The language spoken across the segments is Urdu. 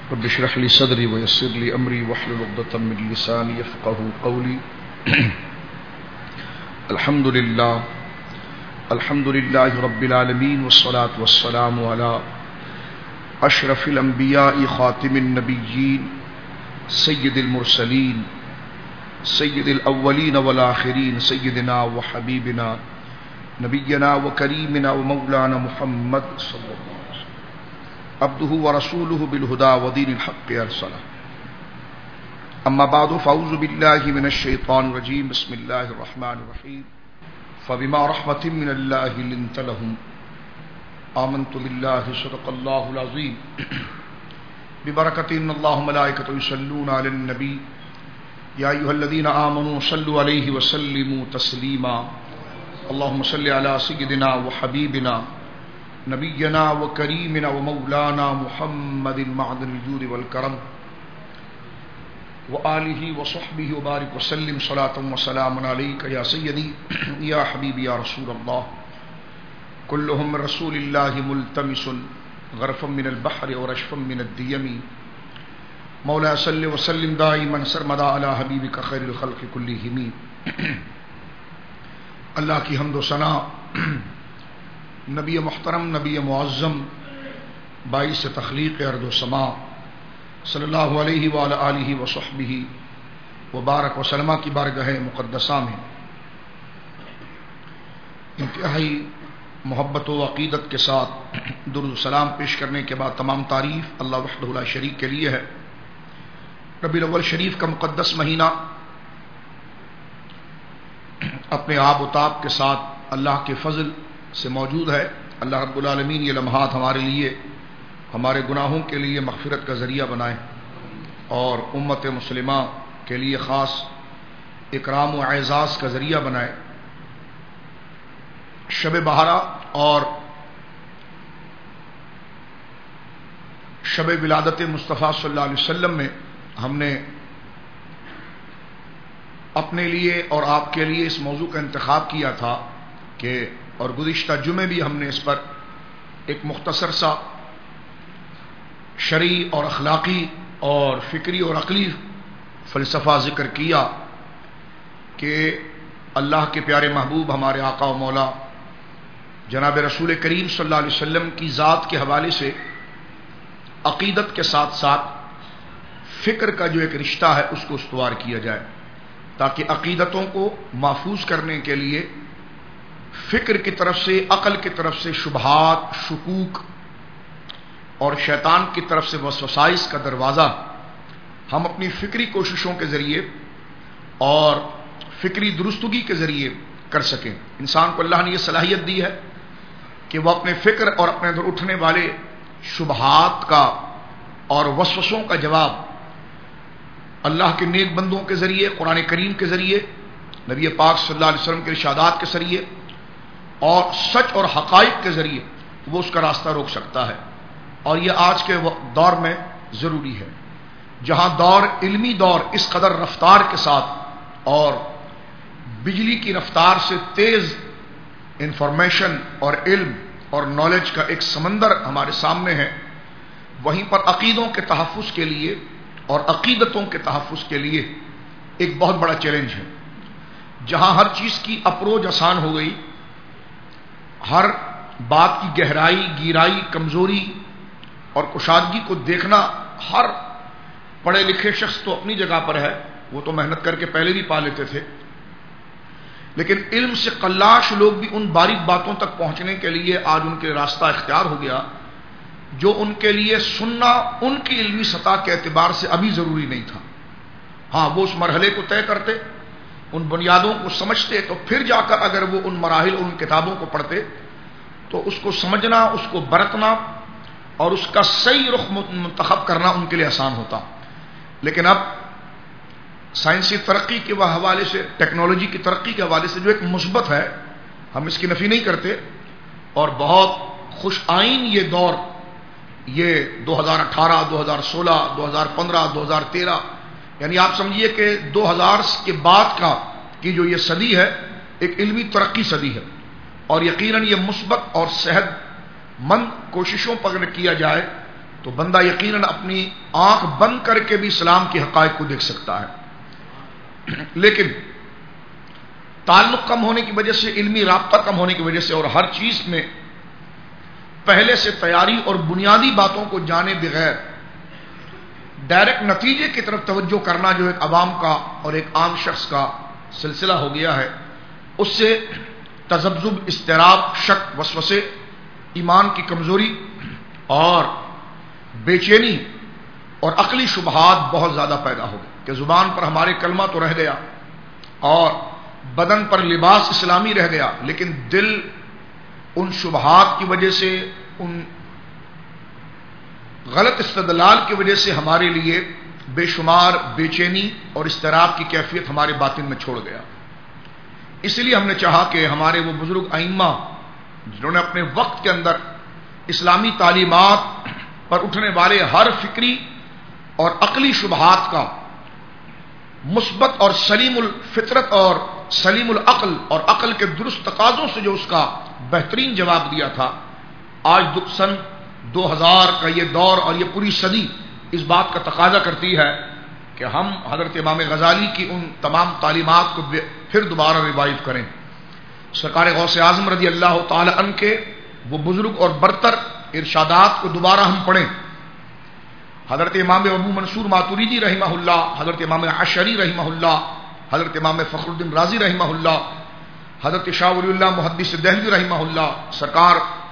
رب اشرح لي صدري ويسر لي امري واحلل عقدة من لساني يفقهوا قولي. الحمد لله رب العالمين والصلاة والسلام على اشرف الانبياء خاتم النبيين سيد المرسلين سيد الاولين والآخرين سيدنا وحبيبنا نبينا وكريمنا ومولانا محمد صلى الله عليه وسلم عبده ورسوله بالهدى ودين الحق ارسله. اما بعد فاعوذ بالله من الشيطان الرجيم. بسم الله الرحمن الرحيم. فبما رحمة من الله لنت لهم آمنت بالله صدق الله العظيم. ببركة ان الله وملائكته يصلون على النبي يا ايها الذين آمنوا صلوا عليه وسلموا تسليما. اللهم صل على سيدنا وحبيبنا نبينا وكريمنا ومولانا محمد معدن الجود والكرم وآلہ وصحبہ وبارک وسلم صلاة وسلام علیک یا سیدی یا حبیبی یا رسول اللہ. کلہم من رسول اللہ ملتمس غرفا من البحر ورشفا من الدیم. مولا صلی وسلم دائما سرمدا علی حبیبک خیر الخلق کلہم. اللہ کی حمد و ثنا نبی محترم نبی معظم باعث تخلیق ارض و سما صلی اللہ علیہ وآلہ آلہ وصحبہ وبارک وسلم کی بارگاہ مقدسہ میں انتہائی محبت و عقیدت کے ساتھ درود و سلام پیش کرنے کے بعد تمام تعریف اللہ وحدہ لا شریک کے لیے ہے. ربیع الاول شریف کا مقدس مہینہ اپنے آب و تاب کے ساتھ اللہ کے فضل سے موجود ہے. اللہ رب العالمین یہ لمحات ہمارے لیے ہمارے گناہوں کے لیے مغفرت کا ذریعہ بنائے اور امت مسلمہ کے لیے خاص اکرام و اعزاز کا ذریعہ بنائے. شب بہارا اور شب ولادت مصطفیٰ صلی اللہ علیہ وسلم میں ہم نے اپنے لیے اور آپ کے لیے اس موضوع کا انتخاب کیا تھا کہ اور گزشتہ جمعے بھی ہم نے اس پر ایک مختصر سا شرعی اور اخلاقی اور فکری اور عقلی فلسفہ ذکر کیا کہ اللہ کے پیارے محبوب ہمارے آقا و مولا جناب رسول کریم صلی اللہ علیہ وسلم کی ذات کے حوالے سے عقیدت کے ساتھ ساتھ فکر کا جو ایک رشتہ ہے اس کو استوار کیا جائے تاکہ عقیدتوں کو محفوظ کرنے کے لیے فکر کی طرف سے عقل کی طرف سے شبہات شکوک اور شیطان کی طرف سے وسوسائس کا دروازہ ہم اپنی فکری کوششوں کے ذریعے اور فکری درستگی کے ذریعے کر سکیں. انسان کو اللہ نے یہ صلاحیت دی ہے کہ وہ اپنے فکر اور اپنے اندر اٹھنے والے شبہات کا اور وسوسوں کا جواب اللہ کے نیک بندوں کے ذریعے قرآن کریم کے ذریعے نبی پاک صلی اللہ علیہ وسلم کے ارشادات کے ذریعے اور سچ اور حقائق کے ذریعے وہ اس کا راستہ روک سکتا ہے. اور یہ آج کے دور میں ضروری ہے جہاں علمی دور اس قدر رفتار کے ساتھ اور بجلی کی رفتار سے تیز انفارمیشن اور علم اور نالج کا ایک سمندر ہمارے سامنے ہے. وہیں پر عقیدوں کے تحفظ کے لیے اور عقیدتوں کے تحفظ کے لیے ایک بہت بڑا چیلنج ہے. جہاں ہر چیز کی اپروچ آسان ہو گئی، ہر بات کی گہرائی گیرائی کمزوری اور کشادگی کو دیکھنا ہر پڑھے لکھے شخص تو اپنی جگہ پر ہے، وہ تو محنت کر کے پہلے بھی پا لیتے تھے، لیکن علم سے قلاش لوگ بھی ان باریک باتوں تک پہنچنے کے لیے آج ان کے راستہ اختیار ہو گیا جو ان کے لیے سننا ان کی علمی سطح کے اعتبار سے ابھی ضروری نہیں تھا. ہاں وہ اس مرحلے کو طے کرتے، ان بنیادوں کو سمجھتے تو پھر جا کر اگر وہ ان مراحل اور ان کتابوں کو پڑھتے تو اس کو سمجھنا اس کو برتنا اور اس کا صحیح رخ منتخب کرنا ان کے لیے آسان ہوتا. لیکن اب سائنسی ترقی کے حوالے سے ٹیکنالوجی کی ترقی کے حوالے سے جو ایک مثبت ہے ہم اس کی نفی نہیں کرتے اور بہت خوش آئین یہ دور یہ 2018 2016 2015 2013 یعنی آپ سمجھیے کہ 2000 کے بعد کی جو یہ صدی ہے ایک علمی ترقی صدی ہے اور یقیناً یہ مثبت اور صحت مند کوششوں پر اگر کیا جائے تو بندہ یقیناً اپنی آنکھ بند کر کے بھی اسلام کے حقائق کو دیکھ سکتا ہے، لیکن تعلق کم ہونے کی وجہ سے، علمی رابطہ کم ہونے کی وجہ سے، اور ہر چیز میں پہلے سے تیاری اور بنیادی باتوں کو جانے بغیر ڈائریکٹ نتیجے کی طرف توجہ کرنا جو ایک عوام کا اور ایک عام شخص کا سلسلہ ہو گیا ہے، اس سے تذبذب، اضطراب، شک، وسوسے، ایمان کی کمزوری اور بے چینی اور عقلی شبہات بہت زیادہ پیدا ہو گئے کہ زبان پر ہمارے کلمہ تو رہ گیا اور بدن پر لباس اسلامی رہ گیا، لیکن دل ان شبہات کی وجہ سے، ان غلط استدلال کی وجہ سے ہمارے لیے بے شمار بے چینی اور اضطراب کی کیفیت ہمارے باطن میں چھوڑ گیا۔ اس لیے ہم نے چاہا کہ ہمارے وہ بزرگ ائمہ جنہوں نے اپنے وقت کے اندر اسلامی تعلیمات پر اٹھنے والے ہر فکری اور عقلی شبہات کا مثبت اور سلیم الفطرت اور سلیم العقل اور عقل کے درست تقاضوں سے جو اس کا بہترین جواب دیا تھا، آج سن 2000 کا یہ دور اور یہ پوری صدی اس بات کا تقاضا کرتی ہے کہ ہم حضرت امام غزالی کی ان تمام تعلیمات کو پھر دوبارہ ریوائیو کریں، سرکار غوث اعظم رضی اللہ تعالی عنہ کے وہ بزرگ اور برتر ارشادات کو دوبارہ ہم پڑھیں، حضرت امام ابو منصور ماتوریدی رحمہ اللہ، حضرت امام عشری رحمہ اللہ، حضرت امام فخر الدین رازی رحمہ اللہ، حضرت شاہ ولی اللہ محدث دہلوی رحمہ اللہ، سرکار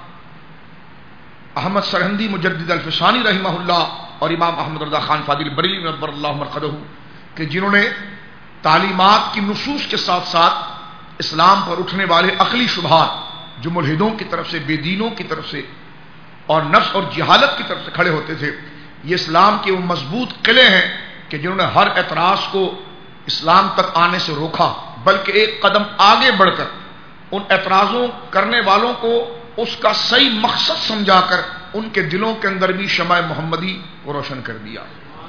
احمد سرہندی مجدد الفسانی رحمہ اللہ اور امام احمد رضا خان فاضل بریلوی نبر اللہ مرقدہ، کہ جنہوں نے تعلیمات کی نصوص کے ساتھ ساتھ اسلام پر اٹھنے والے عقلی شبہات جو ملحدوں کی طرف سے، بے دینوں کی طرف سے اور نفس اور جہالت کی طرف سے کھڑے ہوتے تھے، یہ اسلام کے وہ مضبوط قلعے ہیں کہ جنہوں نے ہر اعتراض کو اسلام تک آنے سے روکا، بلکہ ایک قدم آگے بڑھ کر ان اعتراضوں کرنے والوں کو اس کا صحیح مقصد سمجھا کر ان کے دلوں کے اندر بھی شمع محمدی کو روشن کر دیا۔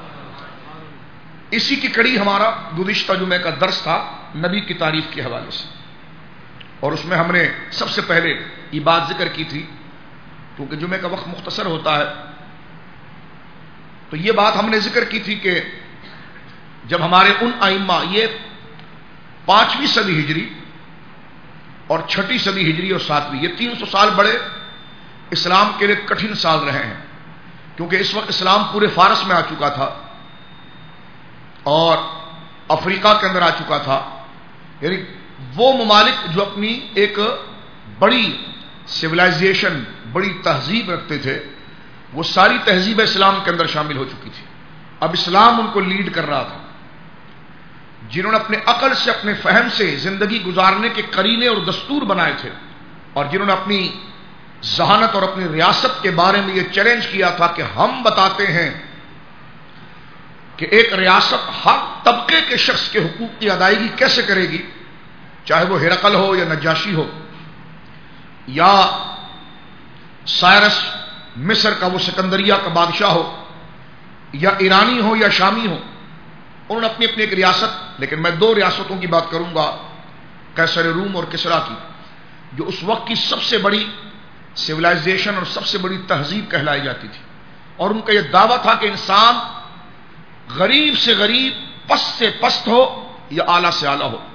اسی کی کڑی ہمارا گزشتہ جمعے کا درس تھا نبی کی تعریف کے حوالے سے، اور اس میں ہم نے سب سے پہلے یہ بات ذکر کی تھی، کیونکہ جمعے کا وقت مختصر ہوتا ہے تو یہ بات ہم نے ذکر کی تھی کہ جب ہمارے ان ائمہ، یہ 5ویں صدی ہجری اور 6ٹھی صدی ہجری اور 7ویں، یہ 300 سال بڑے اسلام کے لیے کٹھن سال رہے ہیں، کیونکہ اس وقت اسلام پورے فارس میں آ چکا تھا اور افریقہ کے اندر آ چکا تھا، یعنی وہ ممالک جو اپنی ایک بڑی سویلائزیشن، بڑی تہذیب رکھتے تھے، وہ ساری تہذیب اسلام کے اندر شامل ہو چکی تھی۔ اب اسلام ان کو لیڈ کر رہا تھا۔ جنہوں نے اپنے عقل سے، اپنے فہم سے زندگی گزارنے کے قرینے اور دستور بنائے تھے، اور جنہوں نے اپنی ذہانت اور اپنی ریاست کے بارے میں یہ چیلنج کیا تھا کہ ہم بتاتے ہیں کہ ایک ریاست ہر طبقے کے شخص کے حقوق کی ادائیگی کیسے کرے گی، چاہے وہ ہرقل ہو یا نجاشی ہو یا سائرس مصر کا وہ سکندریہ کا بادشاہ ہو یا ایرانی ہو یا شامی ہو، انہوں نے اپنی اپنی ایک ریاست، لیکن میں 2 ریاستوں کی بات کروں گا، قیصر روم اور کسریٰ کی، جو اس وقت کی سب سے بڑی سویلائزیشن اور سب سے بڑی تہذیب کہلائی جاتی تھی، اور ان کا یہ دعویٰ تھا کہ انسان غریب سے غریب، پست سے پست ہو یا اعلیٰ سے اعلیٰ ہو،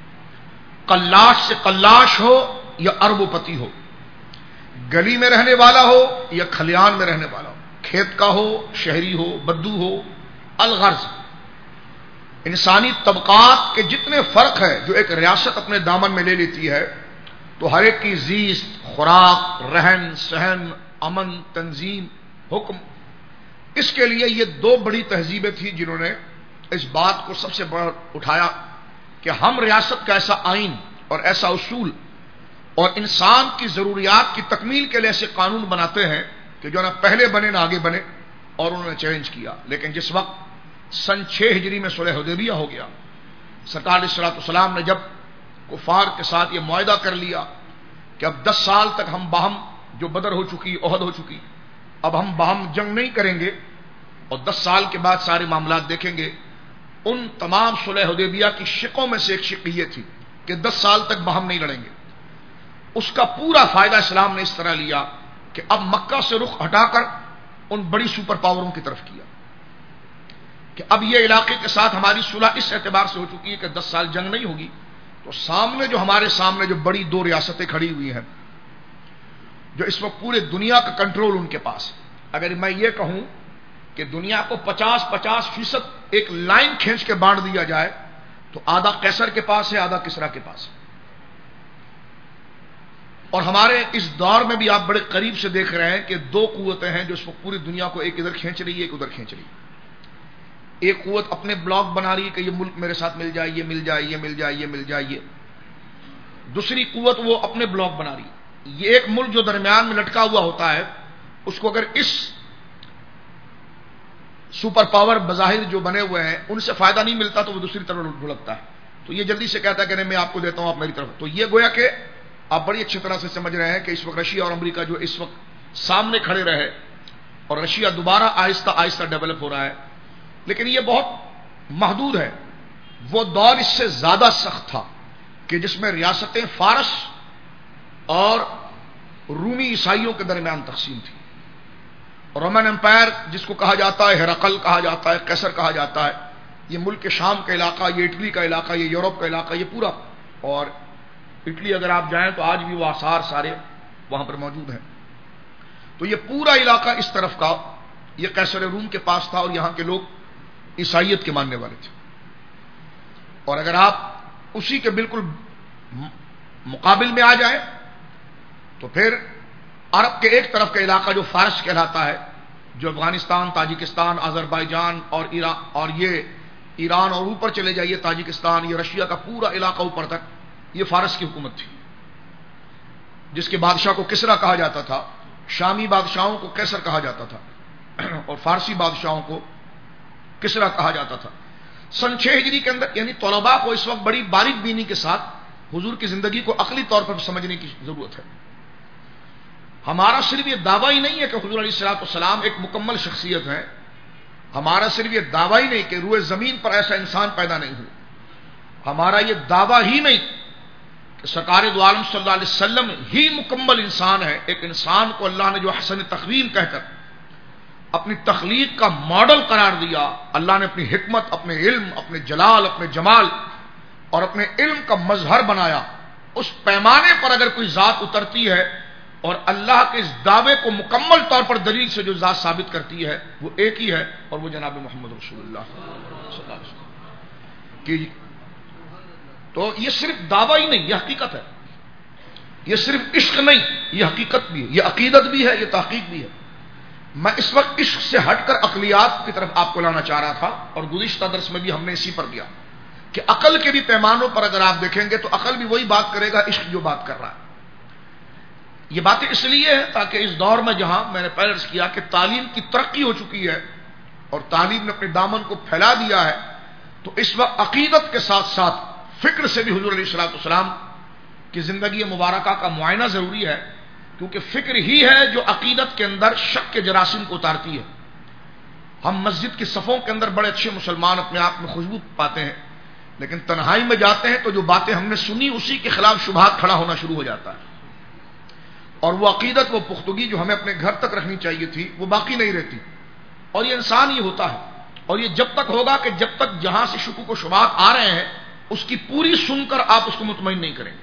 قلاش سے قلاش ہو یا ارب و پتی ہو، گلی میں رہنے والا ہو یا کھلیان میں رہنے والا ہو، کھیت کا ہو، شہری ہو، بدو ہو، الغرض انسانی طبقات کے جتنے فرق ہے جو ایک ریاست اپنے دامن میں لے لیتی ہے، تو ہر ایک کی زیست، خوراک، رہن سہن، امن، تنظیم، حکم، اس کے لیے یہ 2 بڑی تہذیبیں تھیں جنہوں نے اس بات کو سب سے بڑا اٹھایا کہ ہم ریاست کا ایسا آئین اور ایسا اصول اور انسان کی ضروریات کی تکمیل کے لیے ایسے قانون بناتے ہیں کہ جو نہ پہلے بنے نہ آگے بنے، اور انہوں نے چیلنج کیا۔ لیکن جس وقت سن 6 ہجری میں صلح حدیبیہ ہو گیا، سرکار علیہ الصلوۃ والسلام نے جب کفار کے ساتھ یہ معاہدہ کر لیا کہ اب 10 سال تک ہم باہم، جو بدر ہو چکی، احد ہو چکی، اب ہم باہم جنگ نہیں کریں گے، اور 10 سال کے بعد سارے معاملات دیکھیں گے، ان تمام صلح حدیبیہ کی شقوں میں سے ایک شق یہ تھی کہ 10 سال تک باہم نہیں لڑیں گے۔ اس کا پورا فائدہ اسلام نے اس طرح لیا کہ اب مکہ سے رخ ہٹا کر ان بڑی سپر پاوروں کی طرف کیا کہ اب یہ علاقے کے ساتھ ہماری صلح اس اعتبار سے ہو چکی ہے کہ 10 سال جنگ نہیں ہوگی، تو سامنے جو ہمارے سامنے جو بڑی 2 ریاستیں کھڑی ہوئی ہیں جو اس وقت پورے دنیا کا کنٹرول ان کے پاس ہے، اگر میں یہ کہوں کہ دنیا کو 50-50% ایک لائن کھینچ کے بانٹ دیا جائے تو آدھا قیصر کے پاس ہے، آدھا کسریٰ کے پاس ہے۔ اور ہمارے اس دور میں بھی آپ بڑے قریب سے دیکھ رہے ہیں کہ 2 قوتیں ہیں جو اس وقت پوری دنیا کو ایک ادھر کھینچ رہی ہے، ایک ادھر کھینچ رہی ہے۔ ایک قوت اپنے بلاک بنا رہی ہے کہ یہ ملک میرے ساتھ مل جائے، یہ مل جائے، یہ مل جائے، یہ مل جائے، یہ۔ دوسری قوت وہ اپنے بلاک بنا رہی ہے۔ یہ ایک ملک جو درمیان میں لٹکا ہوا ہوتا ہے، اس کو اگر اس سپر پاور بظاہر جو بنے ہوئے ہیں ان سے فائدہ نہیں ملتا تو وہ دوسری طرف ڈھلکتا ہے، تو یہ جلدی سے کہتا ہے کہ نہیں میں آپ کو دیتا ہوں، آپ میری طرف۔ تو یہ گویا کہ آپ بڑی اچھی طرح سے سمجھ رہے ہیں کہ اس وقت رشیا اور امریکہ جو اس وقت سامنے کھڑے رہے اور رشیا دوبارہ آہستہ آہستہ ڈیولپ ہو رہا ہے، لیکن یہ بہت محدود ہے۔ وہ دور اس سے زیادہ سخت تھا کہ جس میں ریاستیں فارس اور رومی عیسائیوں کے درمیان تقسیم تھی۔ رومن امپائر جس کو کہا جاتا ہے، ہرقل کہا جاتا ہے، قیصر کہا جاتا ہے، یہ ملک شام کا علاقہ، یہ اٹلی کا علاقہ، یہ یورپ کا علاقہ، یہ پورا۔ اور اٹلی اگر آپ جائیں تو آج بھی وہ آثار سارے وہاں پر موجود ہیں۔ تو یہ پورا علاقہ اس طرف کا یہ قیصر روم کے پاس تھا اور یہاں کے لوگ عیسائیت کے ماننے والے تھے۔ اور اگر آپ اسی کے بالکل مقابل میں آ جائیں تو پھر عرب کے ایک طرف کا علاقہ جو فارس کہلاتا ہے، جو افغانستان، تاجکستان، آذربائیجان اور ایران اور اوپر چلے جائیے تاجکستان، یہ رشیا کا پورا علاقہ اوپر تک، یہ فارس کی حکومت تھی، جس کے بادشاہ کو کسریٰ کہا جاتا تھا۔ شامی بادشاہوں کو قیصر کہا جاتا تھا اور فارسی بادشاہوں کو کسریٰ کہا جاتا تھا۔ سن 6 ہجری کے اندر، یعنی طلباء کو اس وقت بڑی باریک بینی کے ساتھ حضور کی زندگی کو عقلی طور پر سمجھنے کی ضرورت ہے۔ ہمارا صرف یہ دعویٰ ہی نہیں ہے کہ حضور علیہ الصلوۃ والسلام ایک مکمل شخصیت ہے، ہمارا صرف یہ دعویٰ ہی نہیں کہ روئے زمین پر ایسا انسان پیدا نہیں ہوا، ہمارا یہ دعویٰ ہی نہیں کہ سرکار دو عالم صلی اللہ علیہ وسلم ہی مکمل انسان ہے۔ ایک انسان کو اللہ نے جو حسن تقویم کہہ کر اپنی تخلیق کا ماڈل قرار دیا، اللہ نے اپنی حکمت، اپنے علم، اپنے جلال، اپنے جمال اور اپنے علم کا مظہر بنایا، اس پیمانے پر اگر کوئی ذات اترتی ہے اور اللہ کے اس دعوے کو مکمل طور پر دلیل سے جو ذات ثابت کرتی ہے وہ ایک ہی ہے، اور وہ جناب محمد رسول اللہ صلی اللہ علیہ وسلم کی۔ تو یہ صرف دعویٰ ہی نہیں، یہ حقیقت ہے۔ یہ صرف عشق نہیں، یہ حقیقت بھی ہے، یہ عقیدت بھی ہے، یہ تحقیق بھی ہے۔ میں اس وقت عشق سے ہٹ کر عقلیات کی طرف آپ کو لانا چاہ رہا تھا، اور گزشتہ درس میں بھی ہم نے اسی پر کیا کہ عقل کے بھی پیمانوں پر اگر آپ دیکھیں گے تو عقل بھی وہی بات کرے گا عشق جو بات کر رہا ہے۔ یہ باتیں اس لیے ہے تاکہ اس دور میں جہاں میں نے پہلے عرض کیا کہ تعلیم کی ترقی ہو چکی ہے اور تعلیم نے اپنے دامن کو پھیلا دیا ہے، تو اس وقت عقیدت کے ساتھ ساتھ فکر سے بھی حضور علیہ الصلوۃ والسلام کی زندگی مبارکہ کا معائنہ ضروری ہے، کیونکہ فکر ہی ہے جو عقیدت کے اندر شک کے جراثیم کو اتارتی ہے۔ ہم مسجد کی صفوں کے اندر بڑے اچھے مسلمان اپنے آپ میں خوشبو پاتے ہیں، لیکن تنہائی میں جاتے ہیں تو جو باتیں ہم نے سنی اسی کے خلاف شبہات کھڑا ہونا شروع ہو جاتا ہے، اور وہ عقیدت، وہ پختگی جو ہمیں اپنے گھر تک رکھنی چاہیے تھی وہ باقی نہیں رہتی۔ اور یہ انسان ہی ہوتا ہے، اور یہ جب تک ہوگا کہ جب تک جہاں سے شکوک و شبہات آ رہے ہیں اس کی پوری سن کر آپ اس کو مطمئن نہیں کریں گے۔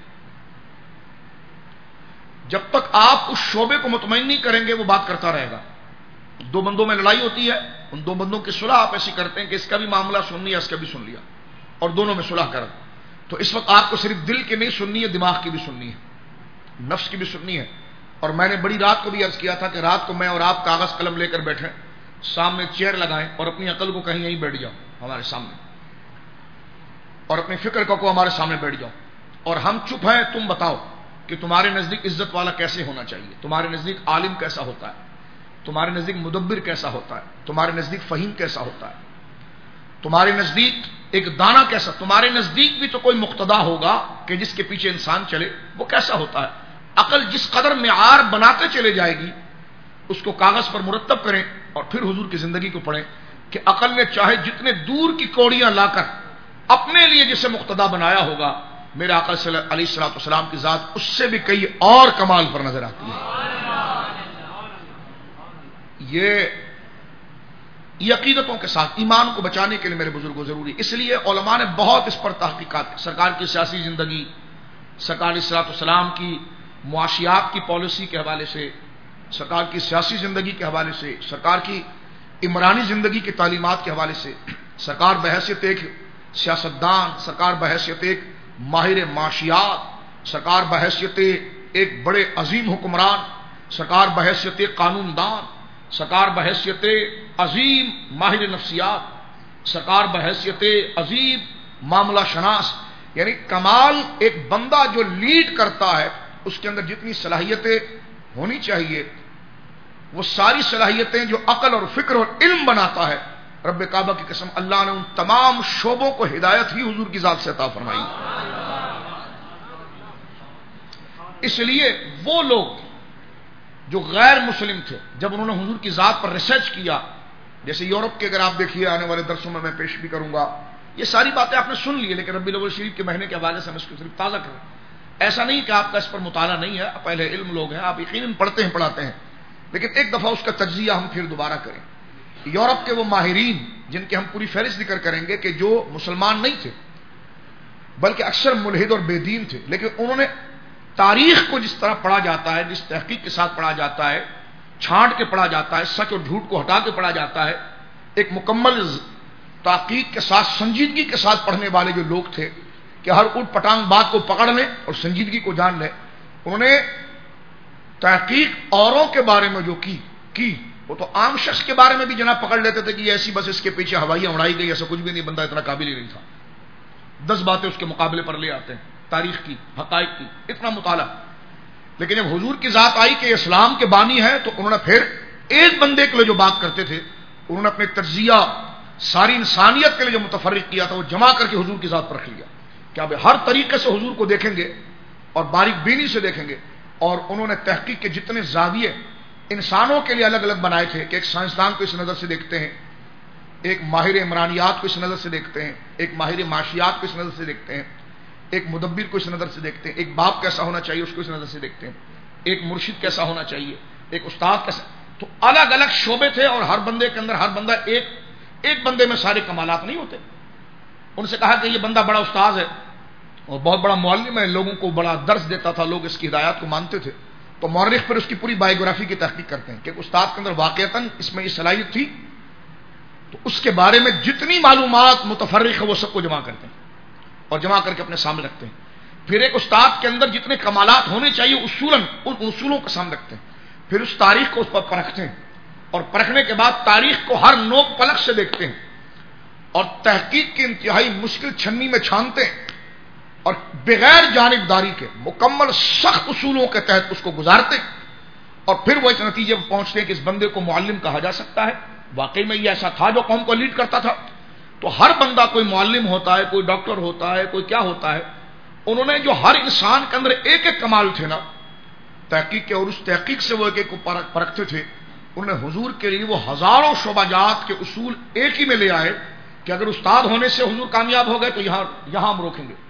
جب تک آپ اس شعبے کو مطمئن نہیں کریں گے وہ بات کرتا رہے گا۔ 2 بندوں میں لڑائی ہوتی ہے، ان 2 بندوں کی صلح آپ ایسی کرتے ہیں کہ اس کا بھی معاملہ سن لیا، اس کا بھی سن لیا، اور دونوں میں صلح کر۔ تو اس وقت آپ کو صرف دل کی نہیں سننی ہے، دماغ کی بھی سننی ہے، نفس کی بھی سننی ہے۔ اور میں نے بڑی رات کو بھی عرض کیا تھا کہ رات کو میں اور آپ کاغذ قلم لے کر بیٹھیں، سامنے چیئر لگائیں اور اپنی عقل کو کہیں یہیں بیٹھ جاؤ ہمارے سامنے، اور اپنی فکر کو ہمارے سامنے بیٹھ جاؤ، اور ہم چپ ہیں، تم بتاؤ کہ تمہارے نزدیک عزت والا کیسے ہونا چاہیے، تمہارے نزدیک عالم کیسا ہوتا ہے، تمہارے نزدیک مدبر کیسا ہوتا ہے، تمہارے نزدیک فہیم کیسا ہوتا ہے، تمہارے نزدیک ایک دانا کیسا، تمہارے نزدیک بھی تو کوئی مقتدا ہوگا کہ جس کے پیچھے انسان چلے، وہ کیسا ہوتا ہے۔ عقل جس قدر معیار بناتے چلے جائے گی اس کو کاغذ پر مرتب کریں اور پھر حضور کی زندگی کو پڑھیں کہ عقل نے چاہے جتنے دور کی کوڑیاں لا کر اپنے لیے جسے مقتدا بنایا ہوگا، میرے آقا صلی اللہ علیہ السلام کی ذات اس سے بھی کئی اور کمال پر نظر آتی ہے۔ یہ عقیدتوں کے ساتھ ایمان کو بچانے کے لیے میرے بزرگوں ضروری. اس لیے علماء نے بہت اس پر تحقیقات کی. سرکار کی سیاسی زندگی، سرکار علیہ الصلوۃ والسلام کی معاشیات کی پالیسی کے حوالے سے، سرکار کی سیاسی زندگی کے حوالے سے، سرکار کی عمرانی زندگی کی تعلیمات کے حوالے سے، سرکار بحیثیت ایک سیاستدان، سرکار بحیثیت ایک ماہر معاشیات، سرکار بحیثیت ایک بڑے عظیم حکمران، سرکار بحیثیت قانون دان، سرکار بحیثیت عظیم ماہر نفسیات، سرکار بحیثیت عظیم معاملہ شناس. یعنی کمال ایک بندہ جو لیڈ کرتا ہے اس کے اندر جتنی صلاحیتیں ہونی چاہیے وہ ساری صلاحیتیں جو عقل اور فکر اور علم بناتا ہے، رب کعبہ کی قسم اللہ نے ان تمام شعبوں کو ہدایت ہی حضور کی ذات سے عطا فرمائی. اس لیے وہ لوگ جو غیر مسلم تھے جب انہوں نے حضور کی ذات پر ریسرچ کیا، جیسے یورپ کے اگر آپ دیکھیے آنے والے درسوں میں پیش بھی کروں گا، یہ ساری باتیں آپ نے سن لی لیکن ربیع الاول شریف کے مہینے کے حوالے سے ہم اس کو صرف تازہ کریں. ایسا نہیں کہ آپ کا اس پر مطالعہ نہیں ہے، پہلے علم لوگ ہیں، آپ یقیناً پڑھتے ہیں پڑھاتے ہیں، لیکن ایک دفعہ اس کا تجزیہ ہم پھر دوبارہ کریں. یورپ کے وہ ماہرین جن کے ہم پوری فہرست ذکر کریں گے کہ جو مسلمان نہیں تھے بلکہ اکثر ملحد اور بے دین تھے، لیکن انہوں نے تاریخ کو جس طرح پڑھا جاتا ہے، جس تحقیق کے ساتھ پڑھا جاتا ہے، چھانٹ کے پڑھا جاتا ہے، سچ اور جھوٹ کو ہٹا کے پڑھا جاتا ہے، ایک مکمل تحقیق کے ساتھ سنجیدگی کے ساتھ پڑھنے والے جو لوگ تھے کہ ہر اٹھ پٹانگ بات کو پکڑ لیں اور سنجیدگی کو جان لیں، انہوں نے تحقیق اوروں کے بارے میں جو کی وہ تو عام شخص کے بارے میں بھی جناب پکڑ لیتے تھے کہ یہ ایسی بس اس کے پیچھے ہوائیاں اڑائی گئی، ایسا کچھ بھی نہیں، بندہ اتنا قابل ہی نہیں تھا. 10 باتیں اس کے مقابلے پر لے آتے ہیں، تاریخ کی، حقائق کی، اتنا مطالعہ. لیکن جب حضور کی ذات آئی کہ اسلام کے بانی ہے تو انہوں نے پھر ایک بندے کے لیے جو بات کرتے تھے انہوں نے اپنے تجزیہ ساری انسانیت کے لیے جو متفرق کیا تھا وہ جمع کر کے حضور کی ذات پر رکھ لیا کہ اب ہر طریقے سے حضور کو دیکھیں گے اور باریک بینی سے دیکھیں گے. اور انہوں نے تحقیق کے جتنے زاویے انسانوں کے لیے الگ الگ بنائے تھے کہ ایک سائنسدان کو اس نظر سے دیکھتے ہیں، ایک ماہر عمرانیات کو اس نظر سے دیکھتے ہیں، ایک ماہر معاشیات کو اس نظر سے دیکھتے ہیں، ایک مدبر کو اس نظر سے دیکھتے ہیں، ایک باپ کیسا ہونا چاہیے اس کو اس نظر سے دیکھتے ہیں، ایک مرشد کیسا ہونا چاہیے، ایک استاد کیسا. تو الگ الگ شعبے تھے اور ہر بندے کے اندر ہر بندہ ایک بندے میں سارے کمالات نہیں ہوتے. ان سے کہا کہ یہ بندہ بڑا استاد ہے اور بہت بڑا معلم ہے، لوگوں کو بڑا درس دیتا تھا، لوگ اس کی ہدایات کو مانتے تھے. تو مورخ پھر اس کی پوری بایوگرافی کی تحقیق کرتے ہیں کہ استاد کے اندر واقعتاً اس میں یہ صلاحیت تھی، تو اس کے بارے میں جتنی معلومات متفرق ہے وہ سب کو جمع کرتے ہیں اور جمع کر کے اپنے سامنے رکھتے ہیں. پھر ایک استاد کے اندر جتنے کمالات ہونے چاہیے اصولاً ان اصولوں کے سامنے رکھتے ہیں. پھر اس تاریخ کو اس پر پرکھتے ہیں اور پرکھنے کے بعد تاریخ کو ہر نوک پلک سے دیکھتے ہیں اور تحقیق کی انتہائی مشکل چھنی میں چھانتے ہیں اور بغیر جانبداری کے مکمل سخت اصولوں کے تحت اس کو گزارتے ہیں اور پھر وہ اس نتیجے پر پہنچتے ہیں کہ اس بندے کو معلم کہا جا سکتا ہے. واقعی میں یہ ایسا تھا جو قوم کو لیڈ کرتا تھا. تو ہر بندہ کوئی معلم ہوتا ہے، کوئی ڈاکٹر ہوتا ہے، کوئی کیا ہوتا ہے. انہوں نے جو ہر انسان کے اندر ایک ایک کمال تھے نا تحقیق کے، اور اس تحقیق سے وہ ایک ایک کو پرکھتے تھے. انہوں نے حضور کے لیے وہ ہزاروں شعبہ جات کے اصول ایک ہی میں لے آئے کہ اگر استاد ہونے سے حضور کامیاب ہو گئے تو یہاں ہم روکیں گے.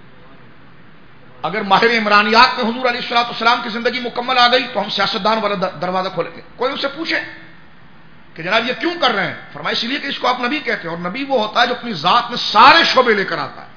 اگر ماہر عمرانیات میں حضور علیہ الصلوۃ والسلام کی زندگی مکمل آ گئی تو ہم سیاستدان والا دروازہ کھولیں گے. کوئی ان سے پوچھے کہ جناب یہ کیوں کر رہے ہیں؟ فرمایا اس لیے کہ اس کو آپ نبی کہتے ہیں اور نبی وہ ہوتا ہے جو اپنی ذات میں سارے شعبے لے کر آتا ہے.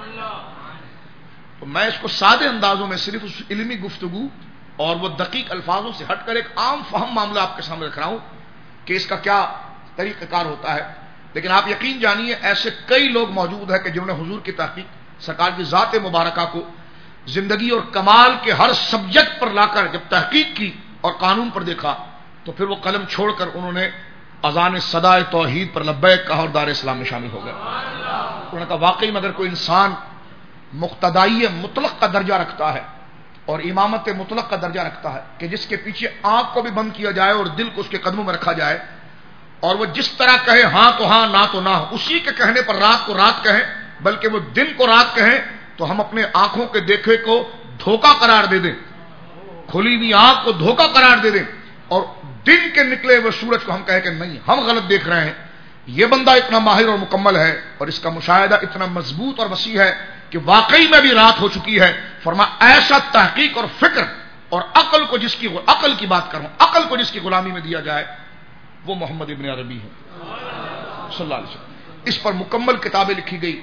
تو میں اس کو سادے اندازوں میں صرف اس علمی گفتگو اور وہ دقیق الفاظوں سے ہٹ کر ایک عام فہم معاملہ آپ کے سامنے رکھ رہا ہوں کہ اس کا کیا طریقہ کار ہوتا ہے. لیکن آپ یقین جانیے ایسے کئی لوگ موجود ہیں کہ جنہوں نے حضور کی تحقیق، سرکار کی ذات مبارکہ کو زندگی اور کمال کے ہر سبجیکٹ پر لا کر جب تحقیق کی اور قانون پر دیکھا تو پھر وہ قلم چھوڑ کر انہوں نے اذان صدائے توحید پر لبیک کہا اور دار اسلام میں شامل ہو گئے. انہوں نے کہا واقعی میں اگر کوئی انسان مقتدائی مطلق کا درجہ رکھتا ہے اور امامت مطلق کا درجہ رکھتا ہے کہ جس کے پیچھے آنکھ کو بھی بند کیا جائے اور دل کو اس کے قدموں میں رکھا جائے اور وہ جس طرح کہے ہاں تو ہاں نہ تو نہ، اسی کے کہنے پر رات کو رات کہیں بلکہ وہ دن کو رات کہیں تو ہم اپنے آنکھوں کے دیکھے کو دھوکہ قرار دے دیں، کھلی ہوئی آنکھ کو دھوکہ قرار دے دیں اور دن کے نکلے ہوئے سورج کو ہم کہیں کہ نہیں ہم غلط دیکھ رہے ہیں. یہ بندہ اتنا ماہر اور مکمل ہے اور اس کا مشاہدہ اتنا مضبوط اور وسیع ہے کہ واقعی میں بھی رات ہو چکی ہے. فرمایا ایسا تحقیق اور فکر اور عقل کو جس کی عقل کی بات کروں، عقل کو جس کی غلامی میں دیا جائے وہ محمد ابن عربی ہیں صلی اللہ علیہ وسلم. اس پر مکمل کتابیں لکھی گئی.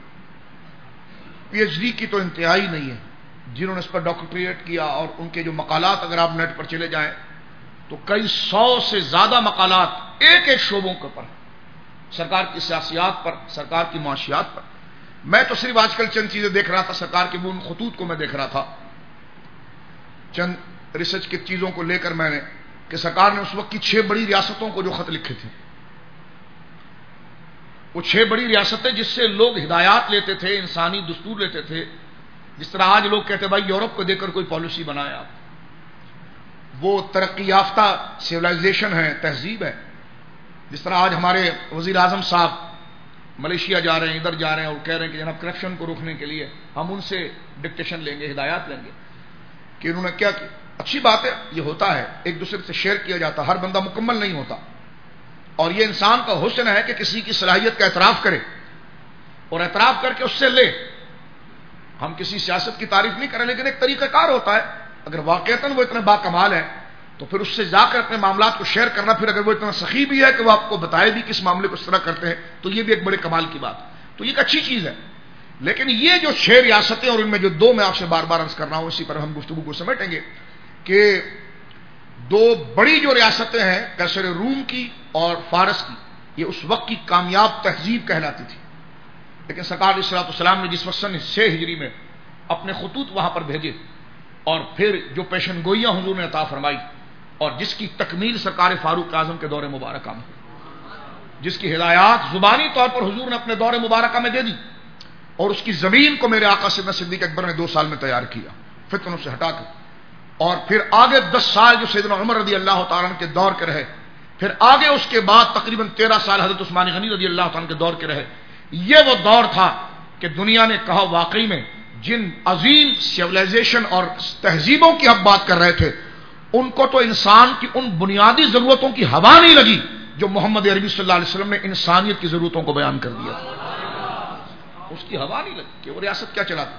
پی ایچ ڈی کی تو انتہائی نہیں ہے جنہوں نے اس پر ڈاکٹریٹ کیا, اور ان کے جو مقالات اگر آپ نیٹ پر چلے جائیں تو کئی 100 سے زیادہ مقالات ایک ایک شعبوں کے پر, سرکار کی سیاسیات پر, سرکار کی معاشیات پر. میں تو صرف آج کل چند چیزیں دیکھ رہا تھا, سرکار کے ان خطوط کو میں دیکھ رہا تھا, چند ریسرچ کی چیزوں کو لے کر میں نے, کہ سرکار نے اس وقت کی 6 بڑی ریاستوں کو جو خط لکھے تھے, وہ 6 بڑی ریاستیں جس سے لوگ ہدایات لیتے تھے, انسانی دستور لیتے تھے. جس طرح آج لوگ کہتے ہیں بھائی یورپ کو دیکھ کر کوئی پالیسی بنائے آپ, وہ ترقی یافتہ سیولائزیشن ہے, تہذیب ہے. جس طرح آج ہمارے وزیر اعظم صاحب ملیشیا جا رہے ہیں, ادھر جا رہے ہیں, اور کہہ رہے ہیں کہ جناب کرپشن کو روکنے کے لیے ہم ان سے ڈکٹیشن لیں گے, ہدایات لیں گے. کہ انہوں نے کیا کیا؟ اچھی بات ہے, یہ ہوتا ہے, ایک دوسرے سے شیئر کیا جاتا, ہر بندہ مکمل نہیں ہوتا. اور یہ انسان کا حسن ہے کہ کسی کی صلاحیت کا اعتراف کرے اور اعتراف کر کے اس سے لے. ہم کسی سیاست کی تعریف نہیں کریں, لیکن ایک طریقہ کار ہوتا ہے. اگر واقعتاً وہ اتنے باکمال ہے تو پھر اس سے جا کر اپنے معاملات کو شیئر کرنا, پھر اگر وہ اتنا سخی بھی ہے کہ وہ آپ کو بتائے بھی کس معاملے کو اس طرح کرتے ہیں, تو یہ بھی ایک بڑے کمال کی بات. تو یہ ایک اچھی چیز ہے. لیکن یہ جو 6 ریاستیں, اور ان میں جو 2 میں آپ سے بار بار عرض کر رہا ہوں, اسی پر ہم گفتگو کو سمیٹیں گے, کہ 2 بڑی جو ریاستیں ہیں, کیسر روم کی اور فارس کی, یہ اس وقت کی کامیاب تہذیب کہلاتی تھی. لیکن سرکار علیہ الصلوۃ والسلام نے جس وقت سن 6 ہجری میں اپنے خطوط وہاں پر بھیجے, اور پھر جو پیشن گوئیاں حضور نے عطا فرمائی, اور جس کی تکمیل سرکار فاروق اعظم کے دور مبارکہ میں, جس کی ہدایات زبانی طور پر حضور نے اپنے دور مبارکہ میں دے دی, اور اس کی زمین کو میرے آقا سیدنا صدیق اکبر نے 2 سال میں تیار کیا فتنوں سے ہٹا کے. اور پھر آگے 10 سال جو سیدنا عمر رضی اللہ تعالیٰ عنہ کے دور کے رہے, پھر آگے اس کے بعد تقریباً 13 سال حضرت عثمان غنی رضی اللہ تعالیٰ عنہ کے دور کے رہے. یہ وہ دور تھا کہ دنیا نے کہا واقعی میں جن عظیم سیولائزیشن اور تہذیبوں کی ہم بات کر رہے تھے, ان کو تو انسان کی ان بنیادی ضرورتوں کی ہوا نہیں لگی جو محمد عربی صلی اللہ علیہ وسلم نے انسانیت کی ضرورتوں کو بیان کر دیا. اس کی ہوا نہیں لگی کہ وہ ریاست کیا چلاتی.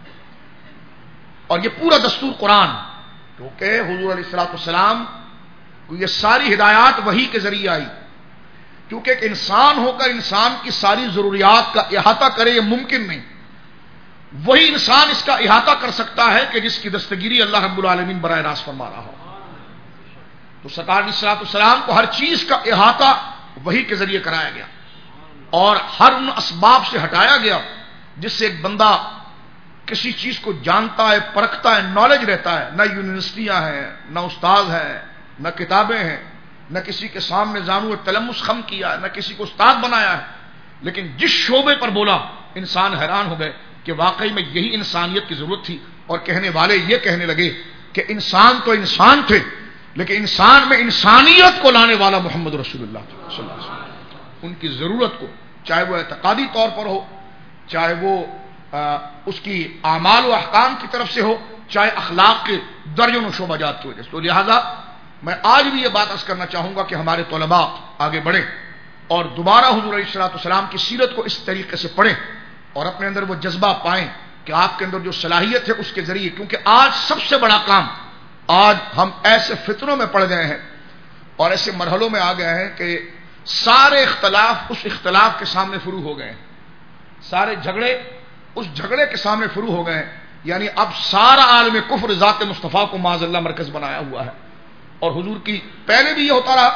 اور یہ پورا دستور قرآن, کیونکہ حضور علیہ الصلوۃ والسلام کو یہ ساری ہدایات وحی کے ذریعے آئی. کیونکہ ایک انسان ہو کر انسان کی ساری ضروریات کا احاطہ کرے, یہ ممکن نہیں. وہی انسان اس کا احاطہ کر سکتا ہے کہ جس کی دستگیری اللہ رب العالمین براہ راست فرما رہا ہو. تو سرکار علیہ الصلوۃ والسلام کو ہر چیز کا احاطہ وحی کے ذریعے کرایا گیا, اور ہر ان اسباب سے ہٹایا گیا جس سے ایک بندہ کسی چیز کو جانتا ہے, پرکھتا ہے, نالج رہتا ہے. نہ یونیورسٹیاں ہیں, نہ استاد ہیں, نہ کتابیں ہیں, نہ کسی کے سامنے زانو تلمس خم کیا, نہ کسی کو استاد بنایا ہے. لیکن جس شعبے پر بولا انسان حیران ہو گئے کہ واقعی میں یہی انسانیت کی ضرورت تھی. اور کہنے والے یہ کہنے لگے کہ انسان تو انسان تھے, لیکن انسان میں انسانیت کو لانے والا محمد رسول اللہ صلی اللہ علیہ وسلم. ان کی ضرورت کو, چاہے وہ اعتقادی طور پر ہو, چاہے وہ اس کی اعمال و احکام کی طرف سے ہو, چاہے اخلاق کے درجن و شعبہ جات کی وجہ سے. تو لہذا میں آج بھی یہ بات عرض کرنا چاہوں گا کہ ہمارے طلباء آگے بڑھیں اور دوبارہ حضور علیہ الصلوۃ والسلام کی سیرت کو اس طریقے سے پڑھیں, اور اپنے اندر وہ جذبہ پائیں کہ آپ کے اندر جو صلاحیت ہے اس کے ذریعے. کیونکہ آج سب سے بڑا کام, آج ہم ایسے فتنوں میں پڑ گئے ہیں اور ایسے مرحلوں میں آ گئے ہیں کہ سارے اختلاف اس اختلاف کے سامنے فروع ہو گئے ہیں, سارے جھگڑے اس جھگڑے کے سامنے فروع ہو گئے ہیں. یعنی اب سارا عالم کفر ذات مصطفیٰ کو معاذ اللہ مرکز بنایا ہوا ہے. اور حضور کی پہلے بھی یہ ہوتا رہا,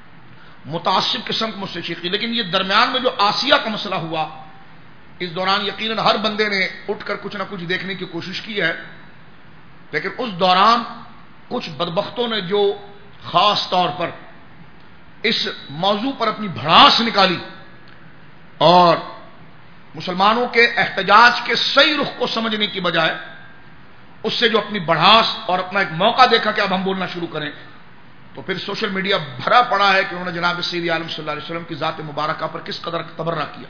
متعصب قسم کی مستشرقی. لیکن یہ درمیان میں جو آسیہ کا مسئلہ ہوا, اس دوران یقیناً ہر بندے نے اٹھ کر کچھ نہ کچھ دیکھنے کی کوشش کی ہے. لیکن اس دوران کچھ بدبختوں نے جو خاص طور پر اس موضوع پر اپنی بھڑاس نکالی اور مسلمانوں کے احتجاج کے صحیح رخ کو سمجھنے کی بجائے اس سے جو اپنی بڑھاس اور اپنا ایک موقع دیکھا کہ اب ہم بولنا شروع کریں, تو پھر سوشل میڈیا بھرا پڑا ہے کہ انہوں نے جناب سید عالم صلی اللہ علیہ وسلم کی ذات مبارکہ پر کس قدر تبرہ کیا.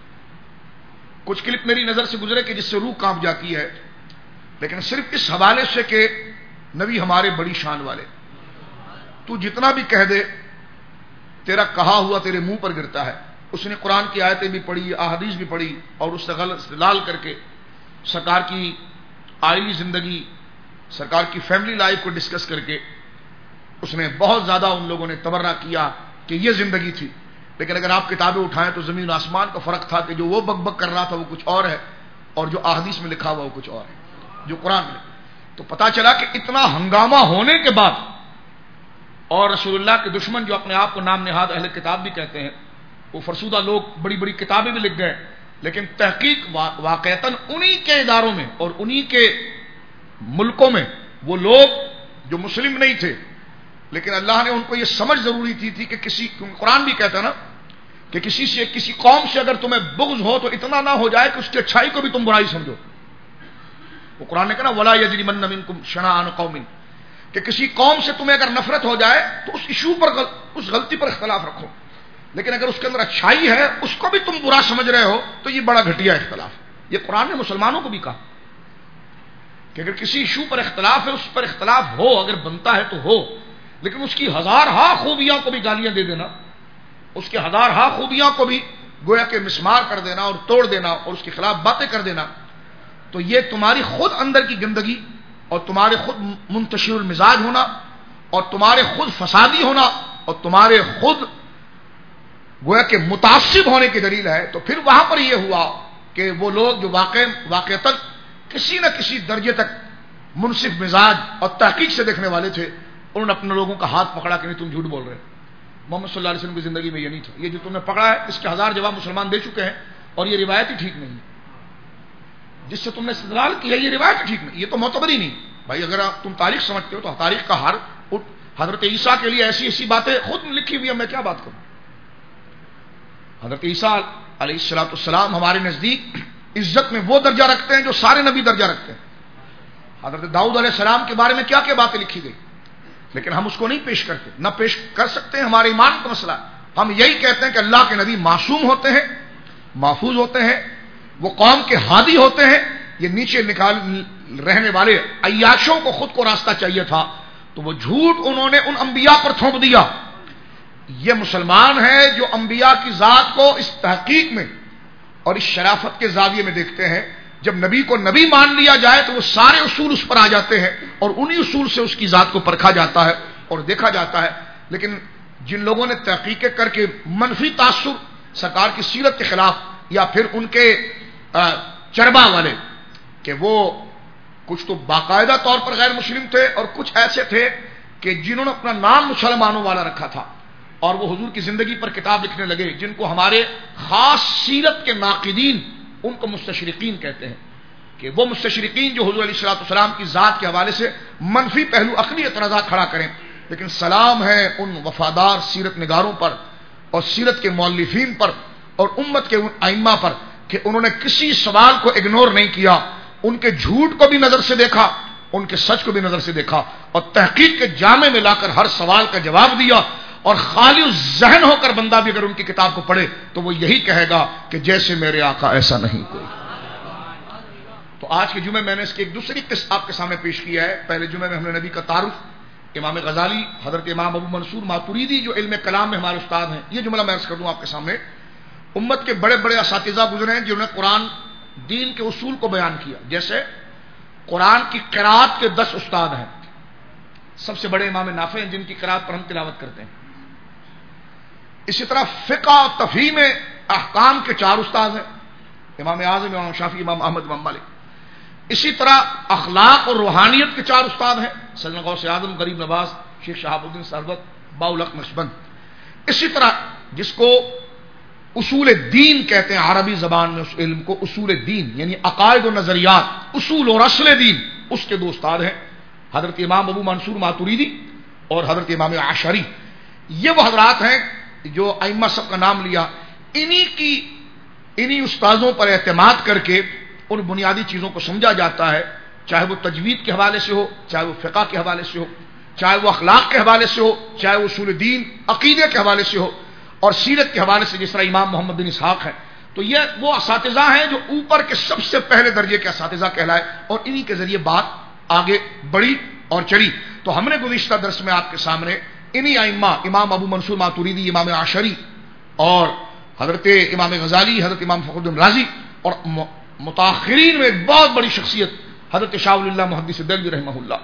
کچھ کلپ میری نظر سے گزرے کہ جس سے روح کانپ جاتی ہے, لیکن صرف اس حوالے سے کہ نبی ہمارے بڑی شان والے, تو جتنا بھی کہہ دے تیرا کہا ہوا تیرے منہ پر گرتا ہے. اس نے قرآن کی آیتیں بھی پڑھی, احادیث بھی پڑھی, اور اس سے غلط استدلال کر کے سرکار کی آئلی زندگی, سرکار کی فیملی لائف کو ڈسکس کر کے اس نے بہت زیادہ ان لوگوں نے تبرہ کیا کہ یہ زندگی تھی، لیکن اگر آپ کتابیں اٹھائیں تو زمین و آسمان کا فرق تھا کہ جو وہ بک بک کر رہا تھا وہ کچھ اور ہے، اور جو احادیث میں لکھا ہوا وہ کچھ اور ہے، جو قرآن میں۔ تو پتا چلا کہ اتنا ہنگامہ ہونے کے بعد، اور رسول اللہ کے دشمن جو اپنے آپ کو نام نہاد اہل کتاب بھی کہتے ہیں، وہ فرسودہ لوگ بڑی بڑی کتابیں بھی لکھ گئے، لیکن تحقیق واقعتاً انہی کے اداروں میں اور انہی کے ملکوں میں وہ لوگ جو مسلم نہیں تھے، لیکن اللہ نے ان کو یہ سمجھ ضروری تھی کہ قرآن بھی کہتا ہے نا کہ کسی قوم سے اگر تمہیں بغض ہو تو اتنا نہ ہو جائے کہ اس کی اچھائی کو بھی تم برائی سمجھو۔ وہ قرآن نے کہا نا وَلَا يَجْرِمَنَّ مِنْكُمْ شَنَآنُ قَوْمٍ، کہ کسی قوم سے تمہیں اگر نفرت ہو جائے تو اس ایشو پر اس غلطی پر اختلاف رکھو، لیکن اگر اس کے اندر اچھائی ہے اس کو بھی تم برا سمجھ رہے ہو تو یہ بڑا گھٹیا اختلاف۔ یہ قرآن نے مسلمانوں کو بھی کہا کہ اگر کسی ایشو پر اختلاف ہے، اس پر اختلاف ہو، اگر بنتا ہے تو ہو، لیکن اس کی ہزارہا خوبیاں کو بھی گالیاں دے دینا، اس کے ہزارہا خوبیاں کو بھی گویا کہ مسمار کر دینا اور توڑ دینا اور اس کے خلاف باتیں کر دینا، تو یہ تمہاری خود اندر کی گندگی اور تمہارے خود منتشر المزاج ہونا اور تمہارے خود فسادی ہونا اور تمہارے خود گویا کہ متعصب ہونے کی دلیل ہے۔ تو پھر وہاں پر یہ ہوا کہ وہ لوگ جو واقعتاً کسی نہ کسی درجے تک منصف مزاج اور تحقیق سے دیکھنے والے تھے، انہوں نے اپنے لوگوں کا ہاتھ پکڑا کہ نہیں تم جھوٹ بول رہے، محمد صلی اللہ علیہ وسلم کی زندگی میں یہ نہیں تھا، یہ جو تم نے پکڑا ہے اس کے ہزار جواب مسلمان دے چکے ہیں، اور یہ روایت ہی ٹھیک نہیں ہے، جس سے تم نے استدلال کیا یہ روایت ٹھیک نہیں، یہ تو معتبر ہی نہیں۔ بھائی اگر تم تاریخ سمجھتے ہو تو تاریخ کا ہر حضرت عیسیٰ کے لیے ایسی باتیں خود لکھی ہوئی ہیں، میں کیا بات کروں۔ حضرت عیسیٰ علیہ السلام ہمارے نزدیک عزت میں وہ درجہ رکھتے ہیں جو سارے نبی درجہ رکھتے ہیں۔ حضرت داؤد علیہ السلام کے بارے میں کیا کیا باتیں لکھی گئی، لیکن ہم اس کو نہیں پیش کرتے، نہ پیش کر سکتے ہیں، ہمارے ایمان کا مسئلہ ہے۔ ہم یہی کہتے ہیں کہ اللہ کے نبی معصوم ہوتے ہیں، محفوظ ہوتے ہیں، وہ قوم کے ہادی ہوتے ہیں۔ یہ نیچے نکال رہنے والے عیاشوں کو خود کو راستہ چاہیے تھا، تو وہ جھوٹ انہوں نے ان انبیاء پر تھوپ دیا۔ یہ مسلمان ہے جو انبیاء کی ذات کو اس تحقیق میں اور اس شرافت کے زاویے میں دیکھتے ہیں، جب نبی کو نبی مان لیا جائے تو وہ سارے اصول اس پر آ جاتے ہیں اور انہی اصول سے اس کی ذات کو پرکھا جاتا ہے اور دیکھا جاتا ہے۔ لیکن جن لوگوں نے تحقیقیں کر کے منفی تاثر سرکار کی سیرت کے خلاف، یا پھر ان کے چربا والے کہ وہ کچھ تو باقاعدہ طور پر غیر مسلم تھے اور کچھ ایسے تھے کہ جنہوں نے اپنا نام مسلمانوں والا رکھا تھا اور وہ حضور کی زندگی پر کتاب لکھنے لگے، جن کو ہمارے خاص سیرت کے ناقدین ان کو مستشرقین کہتے ہیں، کہ وہ مستشرقین جو حضور علیہ السلام کی ذات کے حوالے سے منفی پہلو عقلی اعتراضات کھڑا کریں۔ لیکن سلام ہے ان وفادار سیرت نگاروں پر اور سیرت کے مؤلفین پر اور امت کے ان ائمہ پر کہ انہوں نے کسی سوال کو اگنور نہیں کیا، ان کے جھوٹ کو بھی نظر سے دیکھا، ان کے سچ کو بھی نظر سے دیکھا، اور تحقیق کے جامع میں لا کر ہر سوال کا جواب دیا۔ اور خالی ذہن ہو کر بندہ بھی اگر ان کی کتاب کو پڑھے تو وہ یہی کہے گا کہ جیسے میرے آقا ایسا نہیں کوئی۔ تو آج کے جمعے میں نے اس کی ایک دوسری قسط آپ کے سامنے پیش کیا ہے۔ پہلے جمعے میں ہم نے نبی کا تعارف، امام غزالی، حضرت امام ابو منصور ماتوریدی جو علم کلام میں ہمارے استاد ہیں، یہ جملہ میں عرض کر دوں آپ کے سامنے۔ امت کے بڑے بڑے اساتذہ گزرے ہیں جنہوں نے قرآن دین کے اصول کو بیان کیا، جیسے قرآن کی قرات کے 10 استاد ہیں، سب سے بڑے امام نافع ہیں جن کی قرات پر ہم تلاوت کرتے ہیں۔ اسی طرح فقہ و تفہیم احکام کے 4 استاد ہیں، امام اعظم، امام شافعی، امام احمد، امام مالک۔ اسی طرح اخلاق اور روحانیت کے 4 استاد ہیں، سیدنا غوث اعظم، غریب نواز، شیخ شہاب الدین سربت، باؤلق نقشبند۔ اسی طرح جس کو اصول دین کہتے ہیں عربی زبان میں، اس علم کو اصول دین یعنی عقائد و نظریات، اصول اور اصل دین، اس کے 2 استاد ہیں، حضرت امام ابو منصور ماتوریدی اور حضرت امام عاشری۔ یہ وہ حضرات ہیں جو ائمہ سب کا نام لیا، انہی استاذوں پر اعتماد کر کے ان بنیادی چیزوں کو سمجھا جاتا ہے، چاہے وہ تجوید کے حوالے سے ہو، چاہے وہ فقہ کے حوالے سے ہو، چاہے وہ اخلاق کے حوالے سے ہو، چاہے وہ اصول دین عقیدے کے حوالے سے ہو، اور سیرت کے حوالے سے جس طرح امام محمد بن اسحاق ہیں۔ تو یہ وہ اساتذہ ہیں جو اوپر کے سب سے پہلے درجے کے اساتذہ کہلائے، اور انہی کے ذریعے بات آگے بڑھی اور چلی۔ تو ہم نے گزشتہ درس میں آپ کے سامنے انہی ائمہ، امام ابو منصور ماتوریدی، امام عاشری اور حضرت امام غزالی، حضرت امام فخر الدین رازی، اور متاخرین میں ایک بہت بڑی شخصیت حضرت شاہ ولی اللہ محدث دہلوی رحمہ اللہ،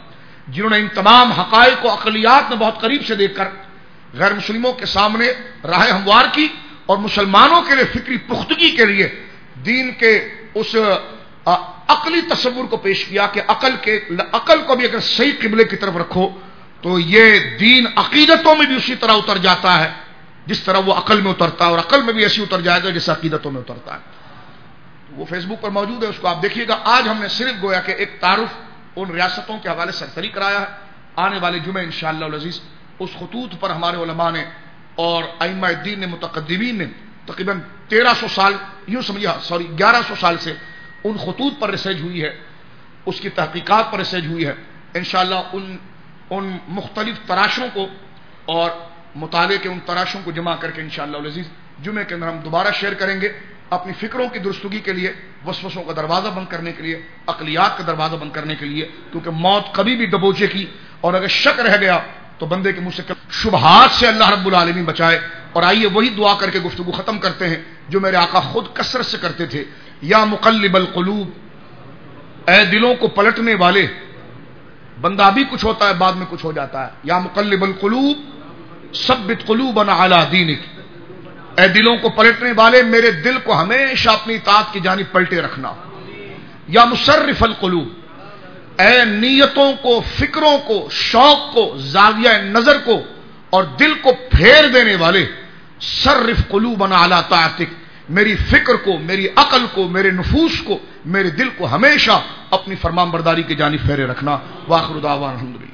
جنہوں نے ان تمام حقائق و عقلیات میں بہت قریب سے دیکھ کر غیر مسلموں کے سامنے راہ ہموار کی اور مسلمانوں کے لیے فکری پختگی کے لیے دین کے اس عقلی تصور کو پیش کیا کہ عقل کو بھی اگر صحیح قبلے کی طرف رکھو تو یہ دین عقیدتوں میں بھی اسی طرح اتر جاتا ہے جس طرح وہ عقل میں اترتا ہے، اور عقل میں بھی ایسی اتر جائے گا جیسے عقیدتوں میں اترتا ہے۔ وہ فیس بک پر موجود ہے، اس کو آپ دیکھیے گا۔ آج ہم نے صرف گویا کہ ایک تعارف ان ریاستوں کے حوالے سے سرسری کرایا ہے۔ آنے والے جمعے انشاءاللہ العزیز اس خطوط پر ہمارے علماء نے اور ائمہ الدین نے، متقدمین نے تقریباً 1300 سال، یوں سمجھیے 1100 سال سے ان خطوط پر ریسرچ ہوئی ہے، اس کی تحقیقات پر ریسرچ ہوئی ہے۔ انشاءاللہ ان مختلف تراشوں کو اور مطالعے کے ان تراشوں کو جمع کر کے انشاءاللہ العزیز جمعے کے اندر ہم دوبارہ شیئر کریں گے، اپنی فکروں کی درستگی کے لیے، وسوسوں کا دروازہ بند کرنے کے لیے، عقلیات کا دروازہ بند کرنے کے لیے، کیونکہ موت کبھی بھی دبوچے کی، اور اگر شک رہ گیا تو بندے کے منہ سے شبہات سے اللہ رب العالمین بچائے۔ اور آئیے وہی دعا کر کے گفتگو ختم کرتے ہیں جو میرے آقا خود کثرت سے کرتے تھے، یا مقلب القلوب، اے دلوں کو پلٹنے والے، بندہ ابھی کچھ ہوتا ہے بعد میں کچھ ہو جاتا ہے، یا مقلب القلوب ثبت قلوبنا علی دینک، اے دلوں کو پلٹنے والے میرے دل کو ہمیشہ اپنی اطاعت کی جانب پلٹے رکھنا، یا مصرف القلوب، اے نیتوں کو، فکروں کو، شوق کو، زاویہ نظر کو اور دل کو پھیر دینے والے، صرف قلوبنا علی طاعتک، میری فکر کو، میری عقل کو، میرے نفوس کو، میرے دل کو ہمیشہ اپنی فرمان برداری کی جانب پھیرے رکھنا۔ وآخر دعوانا الحمدللہ۔